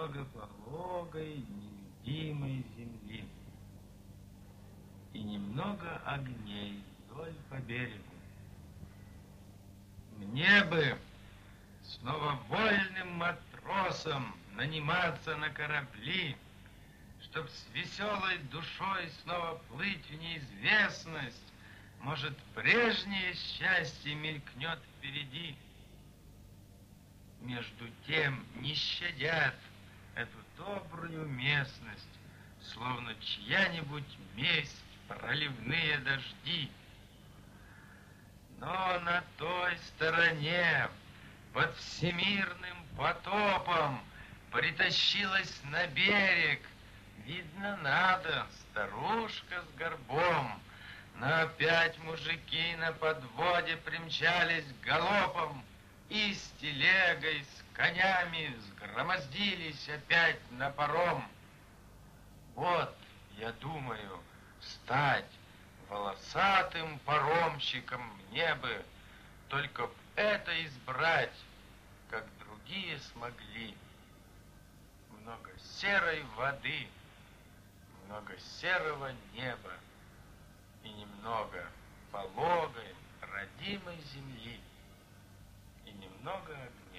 немного пологой, невидимой земли и немного огней вдоль по берегу. Мне бы снова вольным матросом наниматься на корабли, чтоб с веселой душой снова плыть в неизвестность. Может, прежнее счастье мелькнет впереди. Между тем не щадят эту добрую местность, словно чья-нибудь месть проливные дожди. Но на той стороне, под всемирным потопом, притащилась на берег, видно надо, старушка с горбом. Но опять мужики на подводе примчались галопом и с телегой, с конями сгромоздились опять на паром. Вот, я думаю, стать волосатым паромщиком мне бы, только б это избрать, как другие смогли. Много серой воды, много серого неба и немного пологой, родимой земли, и немного огня.